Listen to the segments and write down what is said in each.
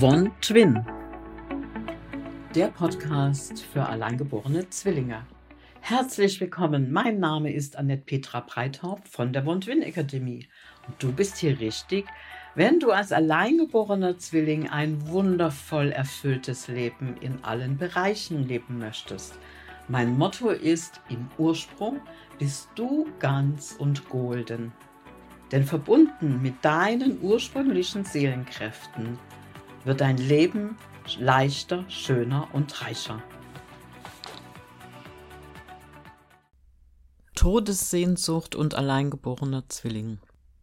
One Twin, der Podcast für alleingeborene Zwillinge. Herzlich willkommen, mein Name ist Annette Petra Breithaupt von der One Twin Akademie. Und du bist hier richtig, wenn du als alleingeborener Zwilling ein wundervoll erfülltes Leben in allen Bereichen leben möchtest. Mein Motto ist: Im Ursprung bist du ganz und golden. Denn verbunden mit deinen ursprünglichen Seelenkräften wird dein Leben leichter, schöner und reicher. Todessehnsucht und alleingeborener Zwilling.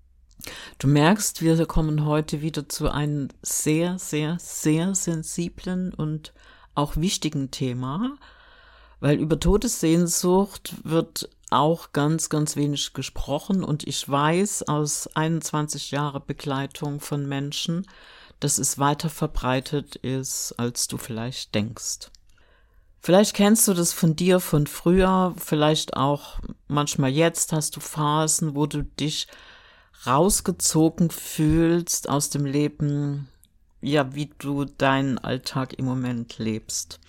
Du merkst, wir kommen heute wieder zu einem sehr, sehr, sehr sensiblen und auch wichtigen Thema, weil über Todessehnsucht wird auch ganz, ganz wenig gesprochen und ich weiß aus 21 Jahren Begleitung von Menschen, dass es weiter verbreitet ist, als du vielleicht denkst. Vielleicht kennst du das von dir von früher, vielleicht auch manchmal jetzt hast du Phasen, wo du dich rausgezogen fühlst aus dem Leben, ja, wie du deinen Alltag im Moment lebst.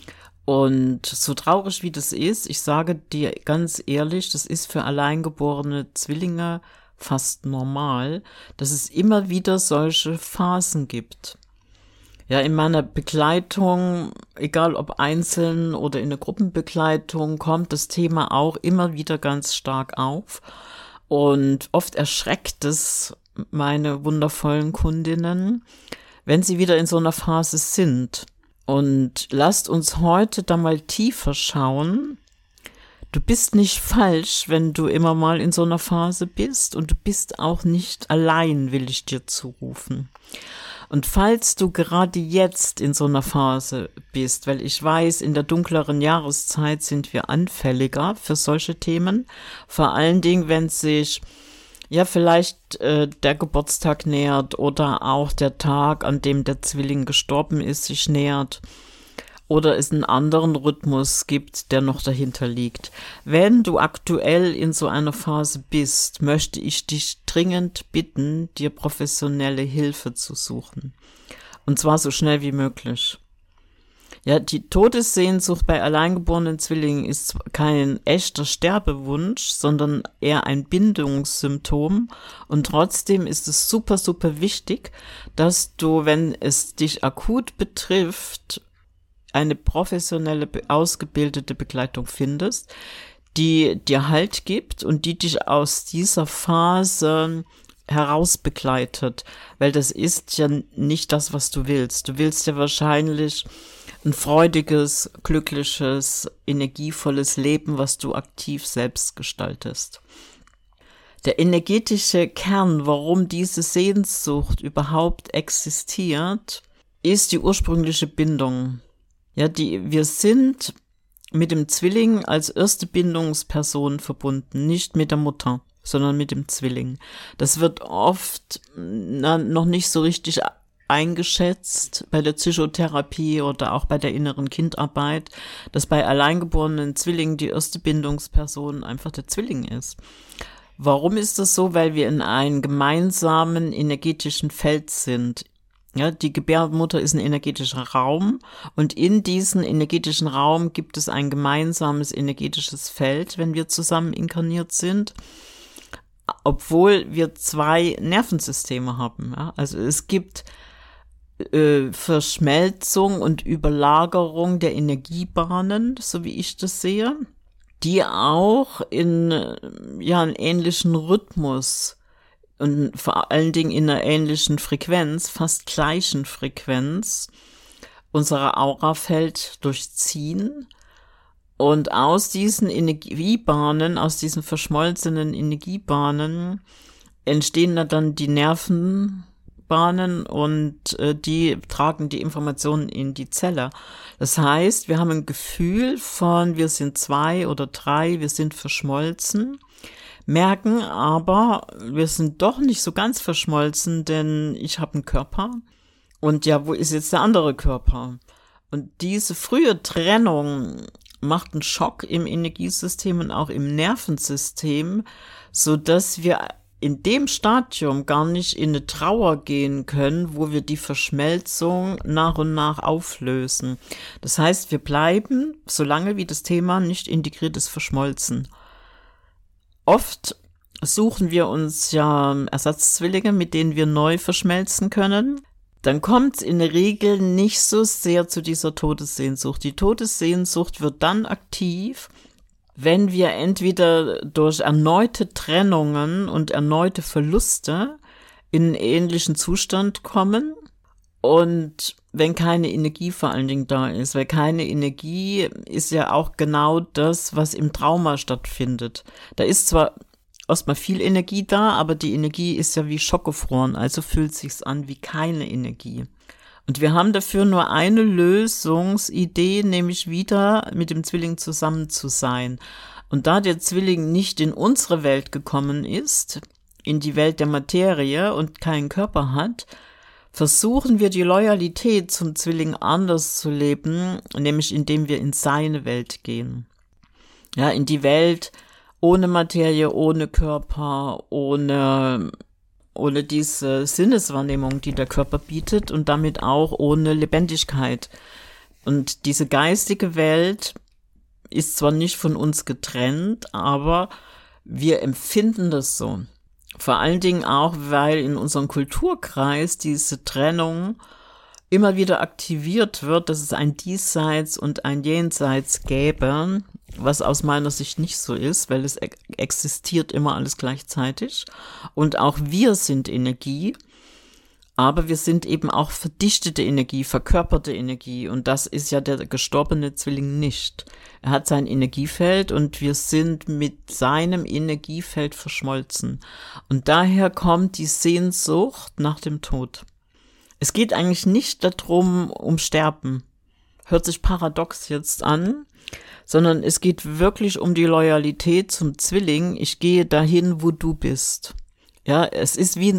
Und so traurig wie das ist, ich sage dir ganz ehrlich, das ist für alleingeborene Zwillinge fast normal, dass es immer wieder solche Phasen gibt. Ja, in meiner Begleitung, egal ob einzeln oder in der Gruppenbegleitung, kommt das Thema auch immer wieder ganz stark auf. Und oft erschreckt es meine wundervollen Kundinnen, wenn sie wieder in so einer Phase sind. Und lasst uns heute da mal tiefer schauen. Du bist nicht falsch, wenn du immer mal in so einer Phase bist, und du bist auch nicht allein, will ich dir zurufen. Und falls du gerade jetzt in so einer Phase bist, weil ich weiß, in der dunkleren Jahreszeit sind wir anfälliger für solche Themen, vor allen Dingen, wenn sich ja vielleicht der Geburtstag nähert oder auch der Tag, an dem der Zwilling gestorben ist, sich nähert. Oder es einen anderen Rhythmus gibt, der noch dahinter liegt. Wenn du aktuell in so einer Phase bist, möchte ich dich dringend bitten, dir professionelle Hilfe zu suchen. Und zwar so schnell wie möglich. Ja, die Todessehnsucht bei alleingeborenen Zwillingen ist kein echter Sterbewunsch, sondern eher ein Bindungssymptom. Und trotzdem ist es super, super wichtig, dass du, wenn es dich akut betrifft, eine professionelle, ausgebildete Begleitung findest, die dir Halt gibt und die dich aus dieser Phase heraus begleitet, weil das ist ja nicht das, was du willst. Du willst ja wahrscheinlich ein freudiges, glückliches, energievolles Leben, was du aktiv selbst gestaltest. Der energetische Kern, warum diese Sehnsucht überhaupt existiert, ist die ursprüngliche Bindung. Ja, wir sind mit dem Zwilling als erste Bindungsperson verbunden, nicht mit der Mutter, sondern mit dem Zwilling. Das wird oft noch nicht so richtig eingeschätzt bei der Psychotherapie oder auch bei der inneren Kindarbeit, dass bei alleingeborenen Zwillingen die erste Bindungsperson einfach der Zwilling ist. Warum ist das so? Weil wir in einem gemeinsamen energetischen Feld sind. Ja, die Gebärmutter ist ein energetischer Raum und in diesem energetischen Raum gibt es ein gemeinsames energetisches Feld, wenn wir zusammen inkarniert sind, obwohl wir zwei Nervensysteme haben. Ja? Also es gibt Verschmelzung und Überlagerung der Energiebahnen, so wie ich das sehe, die auch in einen ähnlichen Rhythmus und vor allen Dingen in einer ähnlichen Frequenz, fast gleichen Frequenz, unser Aurafeld durchziehen. Und aus diesen Energiebahnen, aus diesen verschmolzenen Energiebahnen entstehen dann die Nervenbahnen und die tragen die Informationen in die Zelle. Das heißt, wir haben ein Gefühl von, wir sind 2 oder 3, wir sind verschmolzen, merken aber, wir sind doch nicht so ganz verschmolzen, denn ich habe einen Körper und ja, wo ist jetzt der andere Körper? Und diese frühe Trennung macht einen Schock im Energiesystem und auch im Nervensystem, so dass wir in dem Stadium gar nicht in eine Trauer gehen können, wo wir die Verschmelzung nach und nach auflösen. Das heißt, wir bleiben, solange wie das Thema nicht integriert ist, verschmolzen. Oft suchen wir uns ja Ersatzzwillinge, mit denen wir neu verschmelzen können. Dann kommt es in der Regel nicht so sehr zu dieser Todessehnsucht. Die Todessehnsucht wird dann aktiv, wenn wir entweder durch erneute Trennungen und erneute Verluste in einen ähnlichen Zustand kommen und wenn keine Energie vor allen Dingen da ist, weil keine Energie ist ja auch genau das, was im Trauma stattfindet. Da ist zwar erstmal viel Energie da, aber die Energie ist ja wie schockgefroren, also fühlt sich's an wie keine Energie. Und wir haben dafür nur eine Lösungsidee, nämlich wieder mit dem Zwilling zusammen zu sein. Und da der Zwilling nicht in unsere Welt gekommen ist, in die Welt der Materie und keinen Körper hat, versuchen wir die Loyalität zum Zwilling anders zu leben, nämlich indem wir in seine Welt gehen. Ja, in die Welt ohne Materie, ohne Körper, ohne diese Sinneswahrnehmung, die der Körper bietet und damit auch ohne Lebendigkeit. Und diese geistige Welt ist zwar nicht von uns getrennt, aber wir empfinden das so. Vor allen Dingen auch, weil in unserem Kulturkreis diese Trennung immer wieder aktiviert wird, dass es ein Diesseits und ein Jenseits gäbe, was aus meiner Sicht nicht so ist, weil es existiert immer alles gleichzeitig. Und auch wir sind Energie, aber wir sind eben auch verdichtete Energie, verkörperte Energie. Und das ist ja der gestorbene Zwilling nicht. Er hat sein Energiefeld und wir sind mit seinem Energiefeld verschmolzen. Und daher kommt die Sehnsucht nach dem Tod. Es geht eigentlich nicht darum, um Sterben. Hört sich paradox jetzt an, sondern es geht wirklich um die Loyalität zum Zwilling. Ich gehe dahin, wo du bist. Ja, es ist wie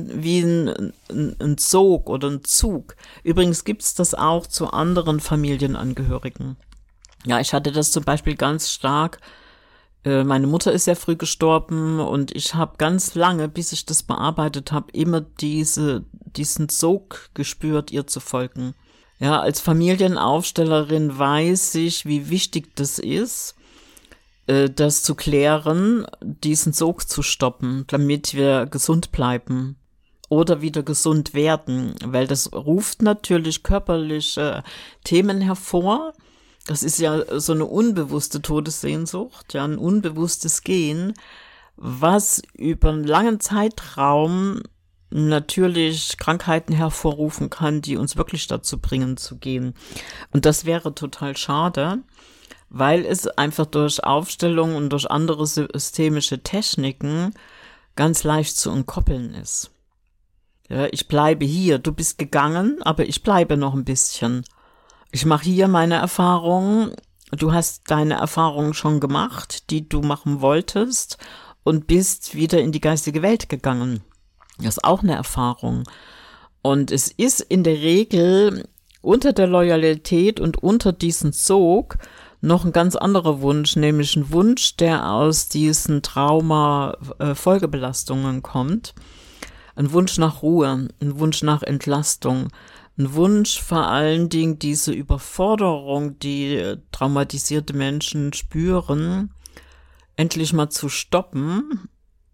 ein Sog oder ein Zug. Übrigens gibt's das auch zu anderen Familienangehörigen. Ja, ich hatte das zum Beispiel ganz stark. Meine Mutter ist sehr früh gestorben und ich habe ganz lange, bis ich das bearbeitet habe, immer diesen Sog gespürt, ihr zu folgen. Ja, als Familienaufstellerin weiß ich, wie wichtig das ist, das zu klären, diesen Sog zu stoppen, damit wir gesund bleiben oder wieder gesund werden, weil das ruft natürlich körperliche Themen hervor. Das ist ja so eine unbewusste Todessehnsucht, ja, ein unbewusstes Gehen, was über einen langen Zeitraum natürlich Krankheiten hervorrufen kann, die uns wirklich dazu bringen zu gehen. Und das wäre total schade, weil es einfach durch Aufstellung und durch andere systemische Techniken ganz leicht zu entkoppeln ist. Ja, ich bleibe hier, du bist gegangen, aber ich bleibe noch ein bisschen. Ich mache hier meine Erfahrungen, du hast deine Erfahrungen schon gemacht, die du machen wolltest und bist wieder in die geistige Welt gegangen. Das ist auch eine Erfahrung. Und es ist in der Regel unter der Loyalität und unter diesem Sog noch ein ganz anderer Wunsch, nämlich ein Wunsch, der aus diesen Trauma-Folgebelastungen kommt. Ein Wunsch nach Ruhe, ein Wunsch nach Entlastung, ein Wunsch vor allen Dingen diese Überforderung, die traumatisierte Menschen spüren, endlich mal zu stoppen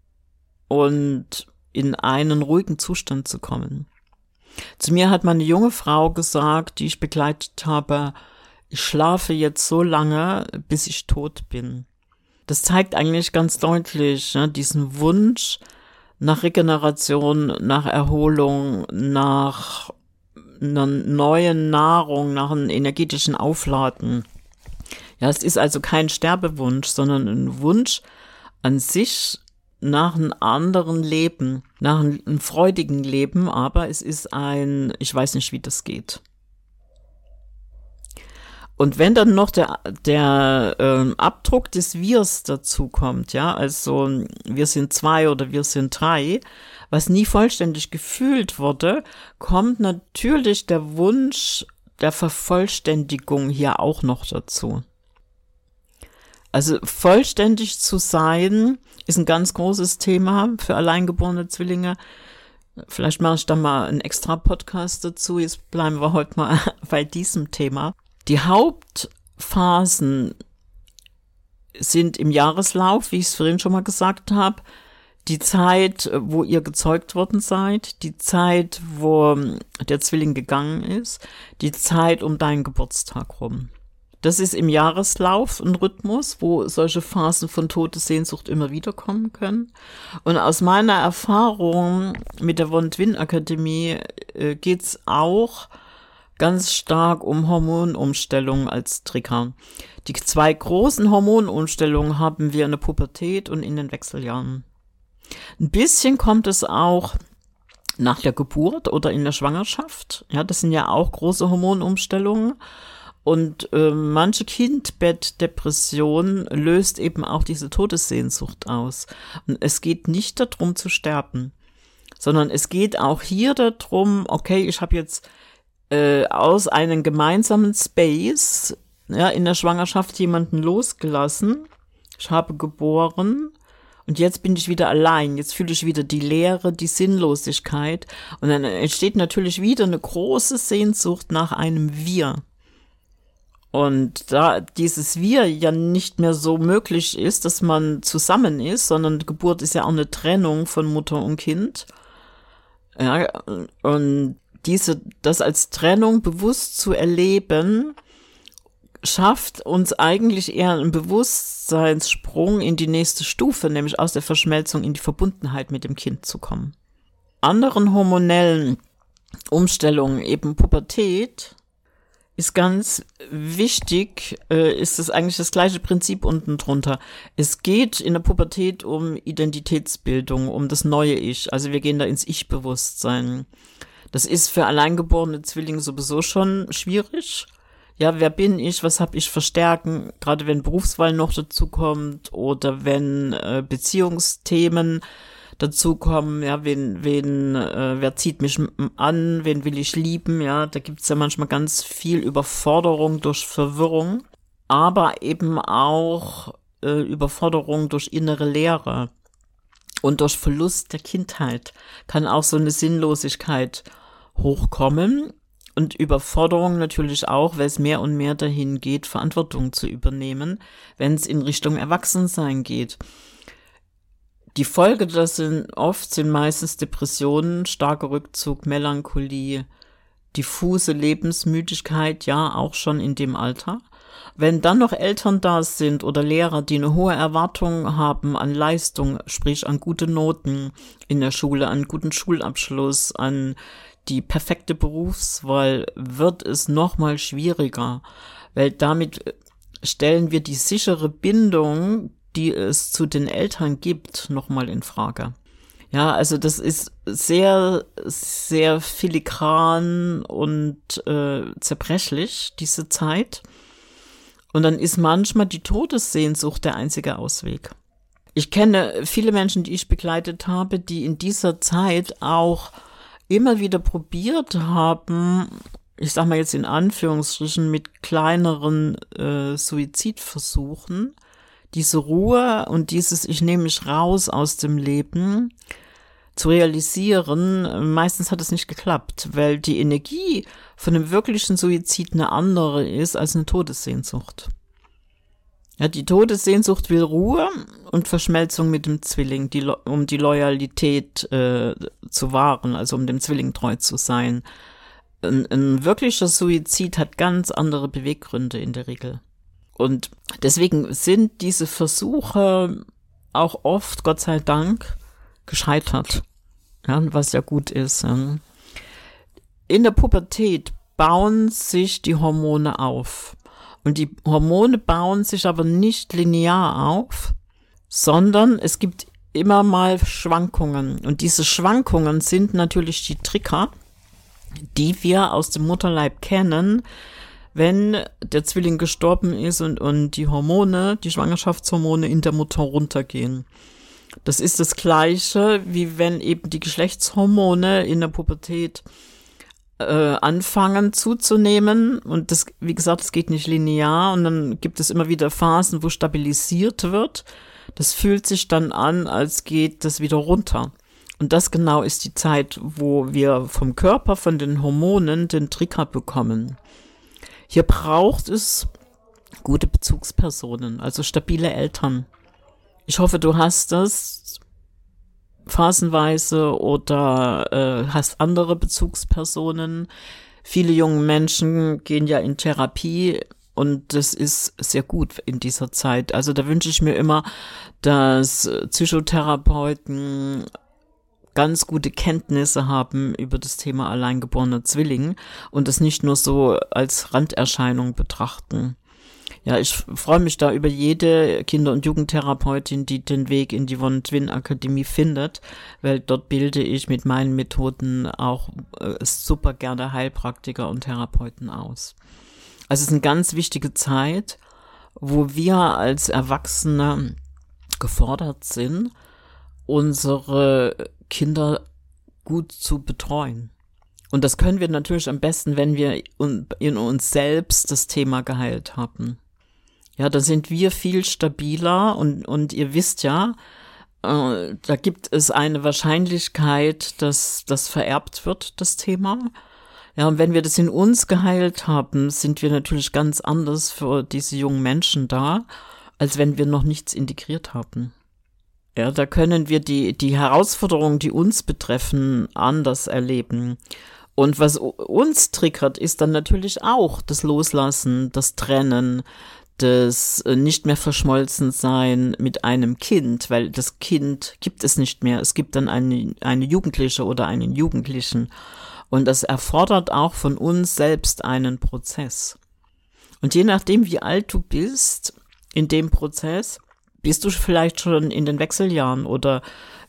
und in einen ruhigen Zustand zu kommen. Zu mir hat mal eine junge Frau gesagt, die ich begleitet habe, ich schlafe jetzt so lange, bis ich tot bin. Das zeigt eigentlich ganz deutlich, ne, diesen Wunsch nach Regeneration, nach Erholung, nach einer neuen Nahrung, nach einem energetischen Aufladen. Ja, es ist also kein Sterbewunsch, sondern ein Wunsch an sich nach einem anderen Leben, nach einem freudigen Leben, aber es ist ich weiß nicht, wie das geht. Und wenn dann noch der Abdruck des Wirs dazu kommt, ja, also wir sind 2 oder wir sind 3, was nie vollständig gefühlt wurde, kommt natürlich der Wunsch der Vervollständigung hier auch noch dazu. Also vollständig zu sein ist ein ganz großes Thema für alleingeborene Zwillinge. Vielleicht mache ich da mal einen extra Podcast dazu. Jetzt bleiben wir heute mal bei diesem Thema. Die Hauptphasen sind im Jahreslauf, wie ich es vorhin schon mal gesagt habe. Die Zeit, wo ihr gezeugt worden seid, die Zeit, wo der Zwilling gegangen ist, die Zeit um deinen Geburtstag rum. Das ist im Jahreslauf ein Rhythmus, wo solche Phasen von Todessehnsucht immer wieder kommen können. Und aus meiner Erfahrung mit der Von-Twin-Akademie geht's auch ganz stark um Hormonumstellungen als Trigger. Die 2 großen Hormonumstellungen haben wir in der Pubertät und in den Wechseljahren. Ein bisschen kommt es auch nach der Geburt oder in der Schwangerschaft. Ja, das sind ja auch große Hormonumstellungen. Und manche Kindbettdepression löst eben auch diese Todessehnsucht aus. Und es geht nicht darum zu sterben, sondern es geht auch hier darum, okay, ich habe jetzt aus einem gemeinsamen Space in der Schwangerschaft jemanden losgelassen. Ich habe geboren und jetzt bin ich wieder allein. Jetzt fühle ich wieder die Leere, die Sinnlosigkeit. Und dann entsteht natürlich wieder eine große Sehnsucht nach einem Wir. Und da dieses Wir ja nicht mehr so möglich ist, dass man zusammen ist, sondern Geburt ist ja auch eine Trennung von Mutter und Kind. Ja, und das als Trennung bewusst zu erleben, schafft uns eigentlich eher einen Bewusstseinssprung in die nächste Stufe, nämlich aus der Verschmelzung in die Verbundenheit mit dem Kind zu kommen. Anderen hormonellen Umstellungen, eben Pubertät, ist ganz wichtig, ist es eigentlich das gleiche Prinzip unten drunter. Es geht in der Pubertät um Identitätsbildung, um das neue Ich. Also wir gehen da ins Ich-Bewusstsein. Das ist für alleingeborene Zwillinge sowieso schon schwierig. Ja, wer bin ich? Was habe ich für Stärken? Gerade wenn Berufswahl noch dazu kommt oder wenn Beziehungsthemen dazu kommen, ja, wer zieht mich an, wen will ich lieben, ja, da gibt's ja manchmal ganz viel Überforderung durch Verwirrung, aber eben auch Überforderung durch innere Leere und durch Verlust der Kindheit kann auch so eine Sinnlosigkeit hochkommen und Überforderung natürlich auch, weil es mehr und mehr dahin geht, Verantwortung zu übernehmen, wenn es in Richtung Erwachsensein geht. Die Folge, das sind meistens Depressionen, starker Rückzug, Melancholie, diffuse Lebensmüdigkeit, ja, auch schon in dem Alter. Wenn dann noch Eltern da sind oder Lehrer, die eine hohe Erwartung haben an Leistung, sprich an gute Noten in der Schule, an guten Schulabschluss, an die perfekte Berufswahl, wird es nochmal schwieriger, weil damit stellen wir die sichere Bindung, die es zu den Eltern gibt, nochmal in Frage. Ja, also das ist sehr, sehr filigran und zerbrechlich, diese Zeit. Und dann ist manchmal die Todessehnsucht der einzige Ausweg. Ich kenne viele Menschen, die ich begleitet habe, die in dieser Zeit auch immer wieder probiert haben, ich sag mal jetzt in Anführungsstrichen, mit kleineren Suizidversuchen, diese Ruhe und dieses ich nehme mich raus aus dem Leben zu realisieren. Meistens hat es nicht geklappt, weil die Energie von einem wirklichen Suizid eine andere ist als eine Todessehnsucht. Ja, die Todessehnsucht will Ruhe und Verschmelzung mit dem Zwilling, um die Loyalität zu wahren, also um dem Zwilling treu zu sein. Ein wirklicher Suizid hat ganz andere Beweggründe in der Regel. Und deswegen sind diese Versuche auch oft, Gott sei Dank, gescheitert, ja, was ja gut ist. In der Pubertät bauen sich die Hormone auf. Und die Hormone bauen sich aber nicht linear auf, sondern es gibt immer mal Schwankungen. Und diese Schwankungen sind natürlich die Trigger, die wir aus dem Mutterleib kennen, wenn der Zwilling gestorben ist und die Hormone, die Schwangerschaftshormone in der Mutter runtergehen. Das ist das Gleiche, wie wenn eben die Geschlechtshormone in der Pubertät anfangen zuzunehmen und das, wie gesagt, es geht nicht linear und dann gibt es immer wieder Phasen, wo stabilisiert wird. Das fühlt sich dann an, als geht das wieder runter. Und das genau ist die Zeit, wo wir vom Körper, von den Hormonen den Trigger bekommen. Hier braucht es gute Bezugspersonen, also stabile Eltern. Ich hoffe, du hast das phasenweise oder hast andere Bezugspersonen. Viele junge Menschen gehen ja in Therapie und das ist sehr gut in dieser Zeit. Also da wünsche ich mir immer, dass Psychotherapeuten ganz gute Kenntnisse haben über das Thema alleingeborener Zwilling und das nicht nur so als Randerscheinung betrachten. Ja, ich freue mich da über jede Kinder- und Jugendtherapeutin, die den Weg in die Von Twin Akademie findet, weil dort bilde ich mit meinen Methoden auch super gerne Heilpraktiker und Therapeuten aus. Also es ist eine ganz wichtige Zeit, wo wir als Erwachsene gefordert sind, unsere Kinder gut zu betreuen. Und das können wir natürlich am besten, wenn wir in uns selbst das Thema geheilt haben. Ja, da sind wir viel stabiler und ihr wisst ja, da gibt es eine Wahrscheinlichkeit, dass das vererbt wird, das Thema. Ja, und wenn wir das in uns geheilt haben, sind wir natürlich ganz anders für diese jungen Menschen da, als wenn wir noch nichts integriert haben. Ja, da können wir die Herausforderungen, die uns betreffen, anders erleben. Und was uns triggert, ist dann natürlich auch das Loslassen, das Trennen, das nicht mehr verschmolzen sein mit einem Kind, weil das Kind gibt es nicht mehr. Es gibt dann eine Jugendliche oder einen Jugendlichen. Und das erfordert auch von uns selbst einen Prozess. Und je nachdem, wie alt du bist in dem Prozess, bist du vielleicht schon in den Wechseljahren oder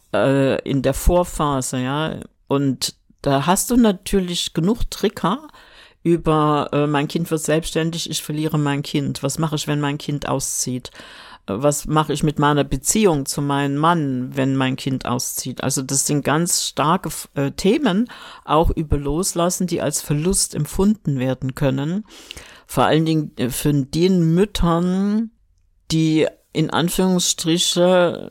in der Vorphase, ja. Und da hast du natürlich genug Trigger über mein Kind wird selbstständig, ich verliere mein Kind. Was mache ich, wenn mein Kind auszieht? Was mache ich mit meiner Beziehung zu meinem Mann, wenn mein Kind auszieht? Also das sind ganz starke Themen, auch über Loslassen, die als Verlust empfunden werden können. Vor allen Dingen für den Müttern, die in Anführungsstriche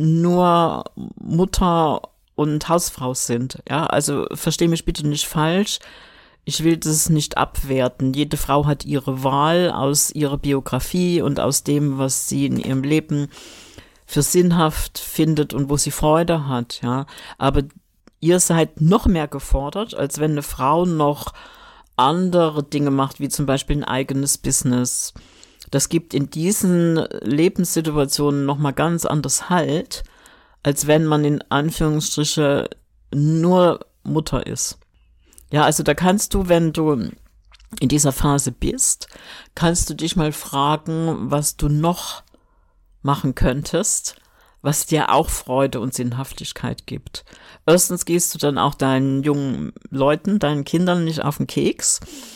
nur Mutter und Hausfrau sind. Ja, also versteh mich bitte nicht falsch. Ich will das nicht abwerten. Jede Frau hat ihre Wahl aus ihrer Biografie und aus dem, was sie in ihrem Leben für sinnhaft findet und wo sie Freude hat, ja. Aber ihr seid noch mehr gefordert, als wenn eine Frau noch andere Dinge macht, wie zum Beispiel ein eigenes Business. Das gibt in diesen Lebenssituationen nochmal ganz anders Halt, als wenn man in Anführungsstriche nur Mutter ist. Ja, also da kannst du, wenn du in dieser Phase bist, kannst du dich mal fragen, was du noch machen könntest, was dir auch Freude und Sinnhaftigkeit gibt. Erstens gehst du dann auch deinen jungen Leuten, deinen Kindern nicht auf den Keks.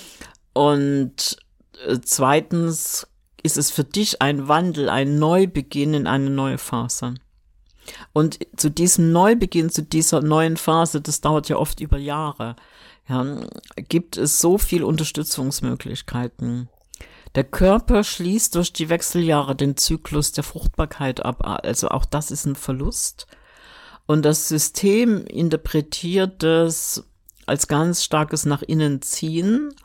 Und zweitens ist es für dich ein Wandel, ein Neubeginn in eine neue Phase. Und zu diesem Neubeginn, zu dieser neuen Phase, das dauert ja oft über Jahre, ja, gibt es so viel Unterstützungsmöglichkeiten. Der Körper schließt durch die Wechseljahre den Zyklus der Fruchtbarkeit ab, also auch das ist ein Verlust. Und das System interpretiert das als ganz starkes nach innen ziehen.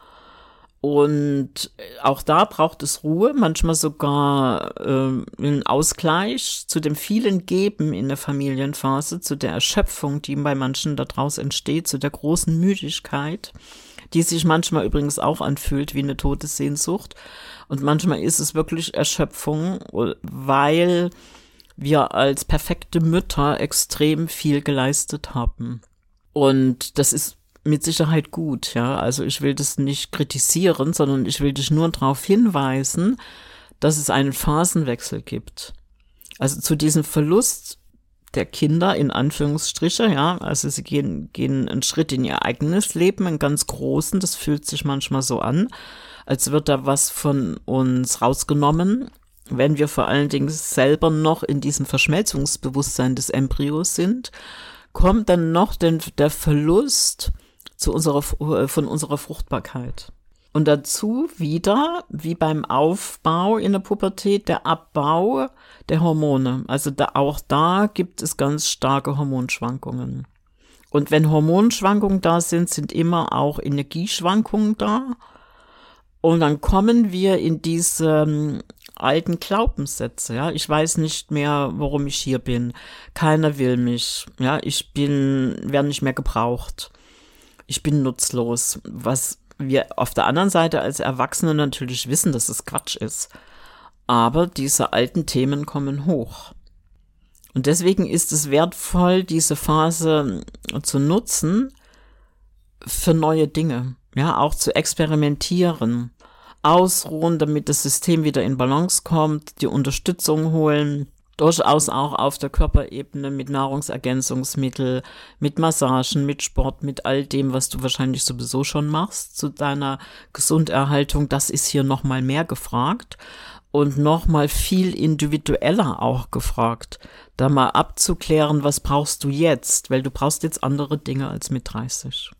Und auch da braucht es Ruhe, manchmal sogar einen Ausgleich zu dem vielen Geben in der Familienphase, zu der Erschöpfung, die bei manchen daraus entsteht, zu der großen Müdigkeit, die sich manchmal übrigens auch anfühlt wie eine Todessehnsucht. Und manchmal ist es wirklich Erschöpfung, weil wir als perfekte Mütter extrem viel geleistet haben. Und das ist mit Sicherheit gut, ja. Also ich will das nicht kritisieren, sondern ich will dich nur darauf hinweisen, dass es einen Phasenwechsel gibt. Also zu diesem Verlust der Kinder, in Anführungsstriche, ja. Also sie gehen einen Schritt in ihr eigenes Leben, einen ganz großen. Das fühlt sich manchmal so an, als wird da was von uns rausgenommen, wenn wir vor allen Dingen selber noch in diesem Verschmelzungsbewusstsein des Embryos sind, kommt dann noch der Verlust von unserer Fruchtbarkeit. Und dazu wieder, wie beim Aufbau in der Pubertät, der Abbau der Hormone. Also auch da gibt es ganz starke Hormonschwankungen. Und wenn Hormonschwankungen da sind, sind immer auch Energieschwankungen da. Und dann kommen wir in diese alten Glaubenssätze, ja. Ich weiß nicht mehr, warum ich hier bin. Keiner will mich, ja. Werde nicht mehr gebraucht. Ich bin nutzlos. Was wir auf der anderen Seite als Erwachsene natürlich wissen, dass es Quatsch ist. Aber diese alten Themen kommen hoch. Und deswegen ist es wertvoll, diese Phase zu nutzen für neue Dinge, ja, auch zu experimentieren, ausruhen, damit das System wieder in Balance kommt, die Unterstützung holen, durchaus auch auf der Körperebene mit Nahrungsergänzungsmittel, mit Massagen, mit Sport, mit all dem, was du wahrscheinlich sowieso schon machst zu deiner Gesunderhaltung. Das ist hier nochmal mehr gefragt und nochmal viel individueller auch gefragt, da mal abzuklären, was brauchst du jetzt, weil du brauchst jetzt andere Dinge als mit 30.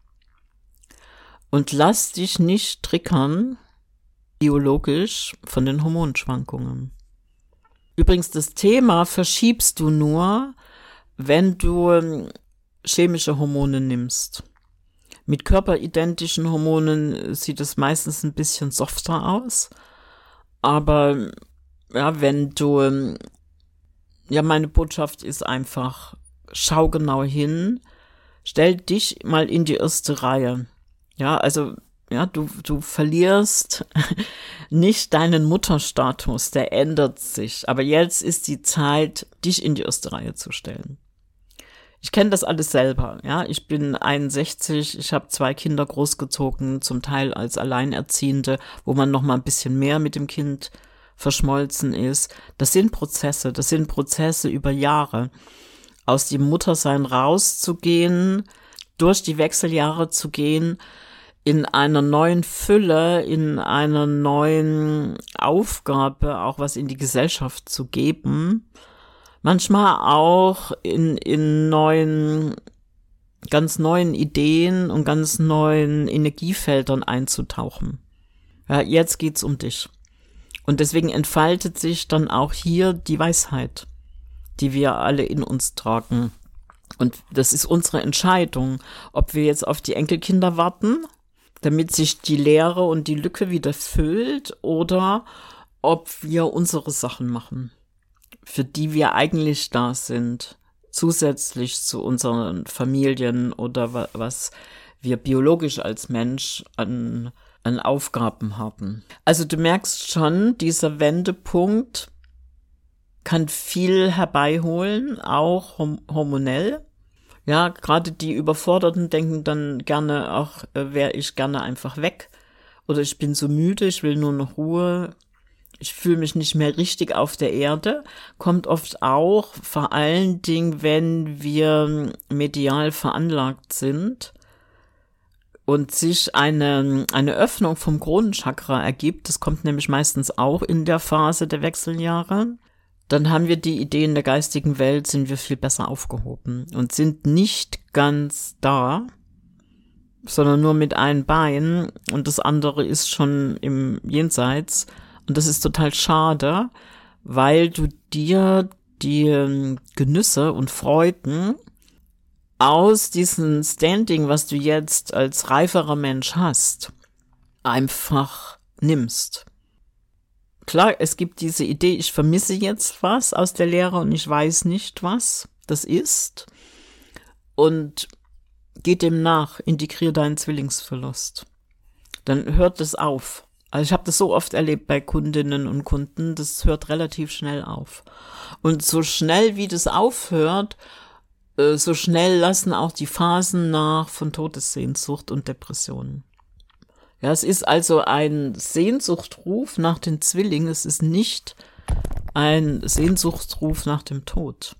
Und lass dich nicht triggern, biologisch, von den Hormonschwankungen. Übrigens, das Thema verschiebst du nur, wenn du chemische Hormone nimmst. Mit körperidentischen Hormonen sieht es meistens ein bisschen softer aus. Aber ja, meine Botschaft ist einfach, schau genau hin, stell dich mal in die erste Reihe. Ja, also ja, du verlierst nicht deinen Mutterstatus, der ändert sich. Aber jetzt ist die Zeit, dich in die erste Reihe zu stellen. Ich kenne das alles selber. Ja, ich bin 61, ich habe 2 Kinder großgezogen, zum Teil als Alleinerziehende, wo man noch mal ein bisschen mehr mit dem Kind verschmolzen ist. Das sind Prozesse über Jahre. Aus dem Muttersein rauszugehen, durch die Wechseljahre zu gehen, in einer neuen Fülle, in einer neuen Aufgabe, auch was in die Gesellschaft zu geben, manchmal auch in ganz neuen Ideen und ganz neuen Energiefeldern einzutauchen. Ja, jetzt geht's um dich. Und deswegen entfaltet sich dann auch hier die Weisheit, die wir alle in uns tragen. Und das ist unsere Entscheidung, ob wir jetzt auf die Enkelkinder warten, damit sich die Leere und die Lücke wieder füllt, oder ob wir unsere Sachen machen, für die wir eigentlich da sind, zusätzlich zu unseren Familien oder was wir biologisch als Mensch an Aufgaben haben. Also du merkst schon, dieser Wendepunkt kann viel herbeiholen, auch hormonell. Ja, gerade die Überforderten denken dann gerne auch, wäre ich gerne einfach weg. Oder ich bin so müde, ich will nur noch Ruhe. Ich fühle mich nicht mehr richtig auf der Erde. Kommt oft auch, vor allen Dingen, wenn wir medial veranlagt sind und sich eine Öffnung vom Kronenchakra ergibt. Das kommt nämlich meistens auch in der Phase der Wechseljahre. Dann haben wir die Idee, in der geistigen Welt sind wir viel besser aufgehoben und sind nicht ganz da, sondern nur mit einem Bein, und das andere ist schon im Jenseits. Und das ist total schade, weil du dir die Genüsse und Freuden aus diesem Standing, was du jetzt als reiferer Mensch hast, einfach nimmst. Klar, es gibt diese Idee, ich vermisse jetzt was aus der Lehre und ich weiß nicht, was das ist. Und geh dem nach, integriere deinen Zwillingsverlust. Dann hört es auf. Also ich habe das so oft erlebt bei Kundinnen und Kunden, das hört relativ schnell auf. Und so schnell wie das aufhört, so schnell lassen auch die Phasen nach von Todessehnsucht und Depressionen. Ja, es ist also ein Sehnsuchtruf nach den Zwillingen, es ist nicht ein Sehnsuchtruf nach dem Tod.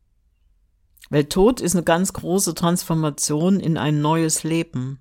Weil Tod ist eine ganz große Transformation in ein neues Leben.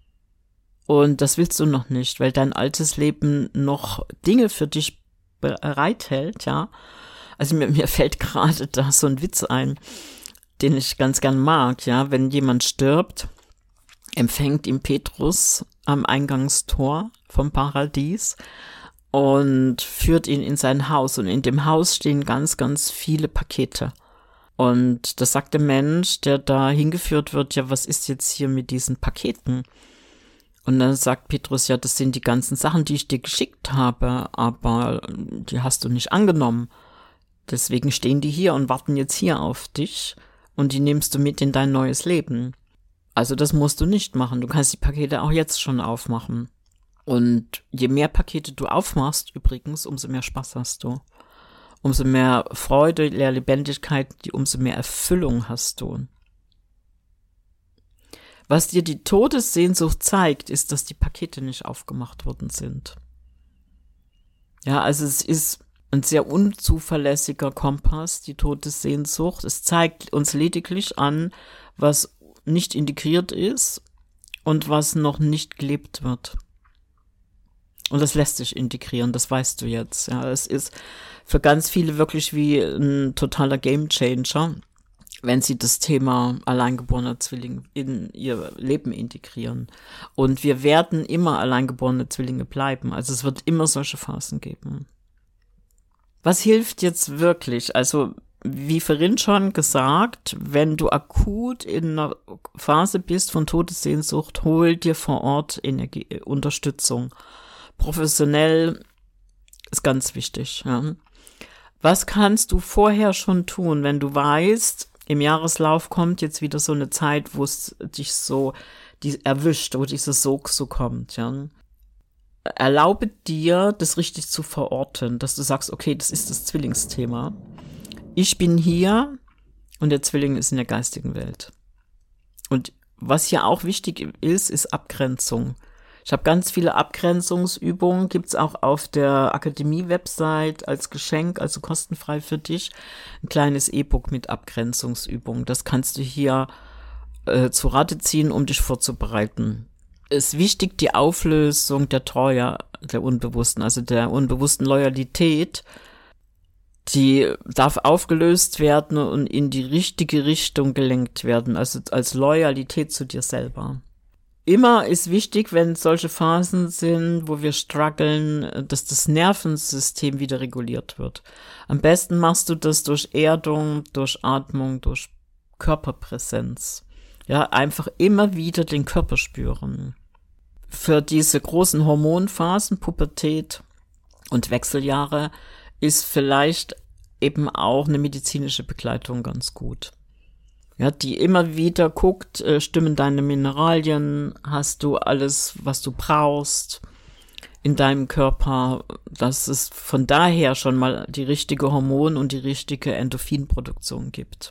Und das willst du noch nicht, weil dein altes Leben noch Dinge für dich bereithält, ja. Also mir fällt gerade da so ein Witz ein, den ich ganz gern mag, ja. Wenn jemand stirbt, empfängt ihn Petrus am Eingangstor vom Paradies und führt ihn in sein Haus. Und in dem Haus stehen ganz, ganz viele Pakete. Und da sagt der Mensch, der da hingeführt wird, ja, was ist jetzt hier mit diesen Paketen? Und dann sagt Petrus, ja, das sind die ganzen Sachen, die ich dir geschickt habe, aber die hast du nicht angenommen. Deswegen stehen die hier und warten jetzt hier auf dich und die nimmst du mit in dein neues Leben. Also das musst du nicht machen. Du kannst die Pakete auch jetzt schon aufmachen. Und je mehr Pakete du aufmachst, übrigens, umso mehr Spaß hast du. Umso mehr Freude, Lebendigkeit, umso mehr Erfüllung hast du. Was dir die Todessehnsucht zeigt, ist, dass die Pakete nicht aufgemacht worden sind. Ja, also es ist ein sehr unzuverlässiger Kompass, die Todessehnsucht. Es zeigt uns lediglich an, was nicht integriert ist und was noch nicht gelebt wird. Und das lässt sich integrieren, das weißt du jetzt. Ja, es ist für ganz viele wirklich wie ein totaler Gamechanger, wenn sie das Thema alleingeborener Zwilling in ihr Leben integrieren. Und wir werden immer alleingeborene Zwillinge bleiben. Also es wird immer solche Phasen geben. Was hilft jetzt wirklich? Also wie vorhin schon gesagt, wenn du akut in einer Phase bist von Todessehnsucht, hol dir vor Ort Unterstützung. Professionell ist ganz wichtig. Ja. Was kannst du vorher schon tun, wenn du weißt, im Jahreslauf kommt jetzt wieder so eine Zeit, wo es dich so erwischt, wo dieser Sog so kommt. Ja. Erlaube dir, das richtig zu verorten, dass du sagst, okay, das ist das Zwillingsthema. Ich bin hier und der Zwilling ist in der geistigen Welt. Und was hier auch wichtig ist Abgrenzung. Ich habe ganz viele Abgrenzungsübungen, gibt's auch auf der Akademie-Website als Geschenk, also kostenfrei für dich, ein kleines E-Book mit Abgrenzungsübungen. Das kannst du hier zu Rate ziehen, um dich vorzubereiten. Es ist wichtig, die Auflösung der Treue, der Unbewussten, also der unbewussten Loyalität, die darf aufgelöst werden und in die richtige Richtung gelenkt werden, also als Loyalität zu dir selber. Immer ist wichtig, wenn solche Phasen sind, wo wir strugglen, dass das Nervensystem wieder reguliert wird. Am besten machst du das durch Erdung, durch Atmung, durch Körperpräsenz. Ja, einfach immer wieder den Körper spüren. Für diese großen Hormonphasen, Pubertät und Wechseljahre, ist vielleicht eben auch eine medizinische Begleitung ganz gut. Ja, die immer wieder guckt, stimmen deine Mineralien, hast du alles, was du brauchst in deinem Körper, dass es von daher schon mal die richtige Hormon- und die richtige Endorphinproduktion gibt.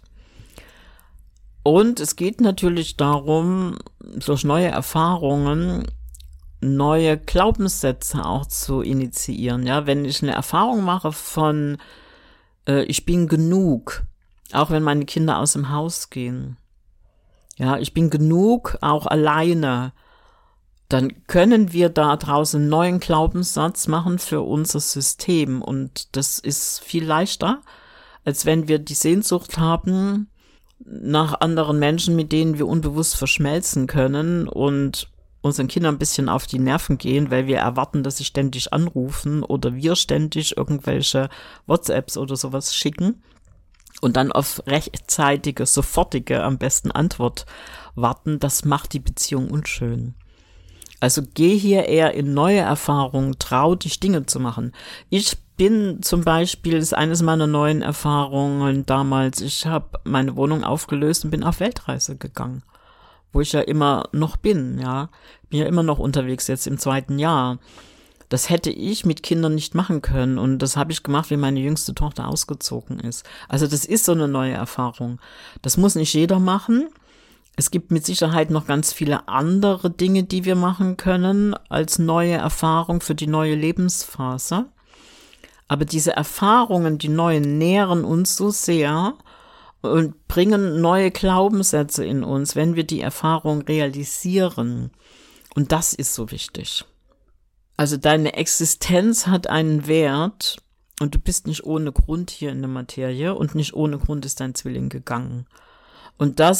Und es geht natürlich darum, durch neue Erfahrungen neue Glaubenssätze auch zu initiieren. Ja, wenn ich eine Erfahrung mache von ich bin genug, auch wenn meine Kinder aus dem Haus gehen. Ja, ich bin genug, auch alleine. Dann können wir da draußen einen neuen Glaubenssatz machen für unser System. Und das ist viel leichter, als wenn wir die Sehnsucht haben nach anderen Menschen, mit denen wir unbewusst verschmelzen können und unseren Kindern ein bisschen auf die Nerven gehen, weil wir erwarten, dass sie ständig anrufen oder wir ständig irgendwelche WhatsApps oder sowas schicken und dann auf rechtzeitige, sofortige, am besten Antwort warten. Das macht die Beziehung unschön. Also geh hier eher in neue Erfahrungen, trau dich Dinge zu machen. Ich bin zum Beispiel, das ist eines meiner neuen Erfahrungen damals, ich habe meine Wohnung aufgelöst und bin auf Weltreise gegangen. Wo ich ja immer noch bin, ja. Bin ja immer noch unterwegs, jetzt im 2. Jahr. Das hätte ich mit Kindern nicht machen können und das habe ich gemacht, wie meine jüngste Tochter ausgezogen ist. Also das ist so eine neue Erfahrung. Das muss nicht jeder machen. Es gibt mit Sicherheit noch ganz viele andere Dinge, die wir machen können als neue Erfahrung für die neue Lebensphase. Aber diese Erfahrungen, die neuen, nähren uns so sehr und bringen neue Glaubenssätze in uns, wenn wir die Erfahrung realisieren. Und das ist so wichtig. Also deine Existenz hat einen Wert und du bist nicht ohne Grund hier in der Materie und nicht ohne Grund ist dein Zwilling gegangen. Und das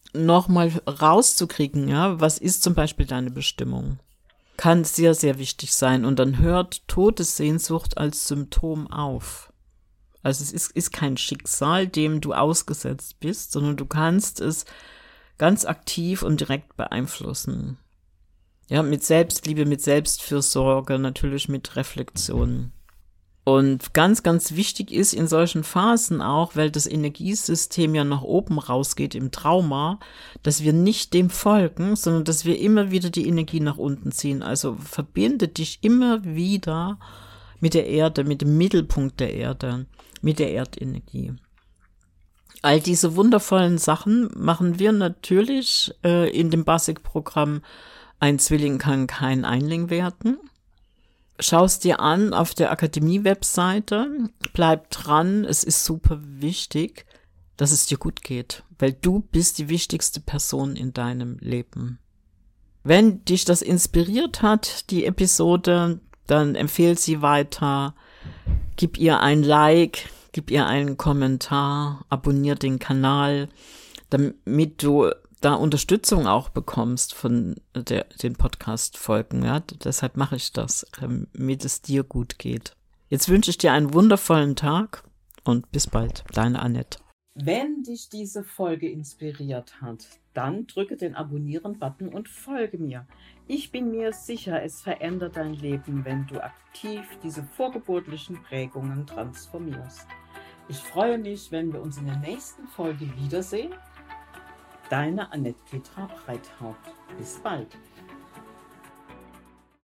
nochmal rauszukriegen, ja, was ist zum Beispiel deine Bestimmung, kann sehr, sehr wichtig sein. Und dann hört Todessehnsucht als Symptom auf. Also es ist kein Schicksal, dem du ausgesetzt bist, sondern du kannst es ganz aktiv und direkt beeinflussen. Ja, mit Selbstliebe, mit Selbstfürsorge, natürlich mit Reflexion. Und ganz, ganz wichtig ist in solchen Phasen auch, weil das Energiesystem ja nach oben rausgeht im Trauma, dass wir nicht dem folgen, sondern dass wir immer wieder die Energie nach unten ziehen. Also verbinde dich immer wieder mit der Erde, mit dem Mittelpunkt der Erde, mit der Erdenergie. All diese wundervollen Sachen machen wir natürlich in dem Basic-Programm Ein Zwilling kann kein Einling werden. Schaust dir an auf der Akademie-Webseite, bleib dran, es ist super wichtig, dass es dir gut geht, weil du bist die wichtigste Person in deinem Leben. Wenn dich das inspiriert hat, die Episode, dann empfehle sie weiter, gib ihr ein Like, gib ihr einen Kommentar, abonniere den Kanal, damit du da Unterstützung auch bekommst von den Podcast-Folgen. Ja? Deshalb mache ich das, damit es dir gut geht. Jetzt wünsche ich dir einen wundervollen Tag und bis bald. Deine Annette. Wenn dich diese Folge inspiriert hat, dann drücke den Abonnieren-Button und folge mir. Ich bin mir sicher, es verändert dein Leben, wenn du aktiv diese vorgeburtlichen Prägungen transformierst. Ich freue mich, wenn wir uns in der nächsten Folge wiedersehen. Deine Annette Petra Breithaupt. Bis bald.